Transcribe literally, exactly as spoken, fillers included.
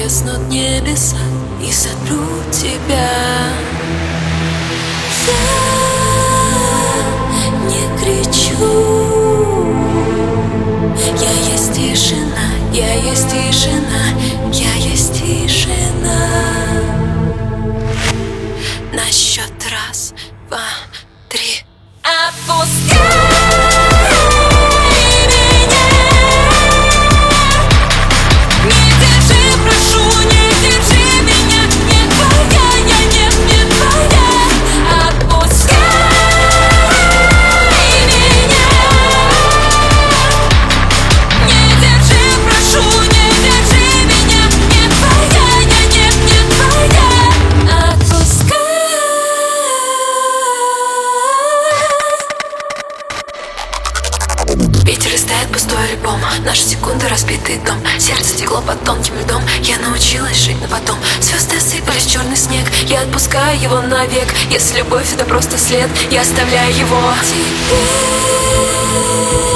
треснут небеса и сотрут тебя. Я не кричу, я есть тишина, я есть тишина, я есть тишина. На счет раз, два, три. Отпускай меня, не держи, прошу, не держи меня, не твоя, я нет, не твоя. Отпускай меня, не держи, прошу, не держи меня, не твоя, я нет, не твоя. Отпускай. Ветер листает пустой альбом, наши секунды разбитый дом. Сердце стекло под тонким льдом. Я научилась жить на потом. Звезды осыпались в черный снег. Я отпускаю его навек. Если любовь это просто след, я оставляю его. Теперь